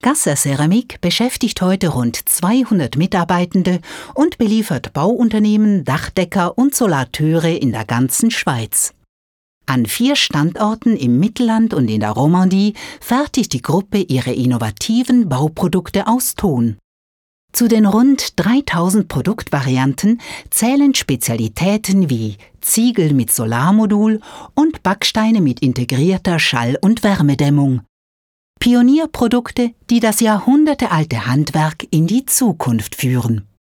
Gasser Ceramik beschäftigt heute rund 200 Mitarbeitende und beliefert Bauunternehmen, Dachdecker und Solateure in der ganzen Schweiz. An 4 Standorten im Mittelland und in der Romandie fertigt die Gruppe ihre innovativen Bauprodukte aus Ton. Zu den rund 3000 Produktvarianten zählen Spezialitäten wie Ziegel mit Solarmodul und Backsteine mit integrierter Schall- und Wärmedämmung. Pionierprodukte, die das jahrhundertealte Handwerk in die Zukunft führen.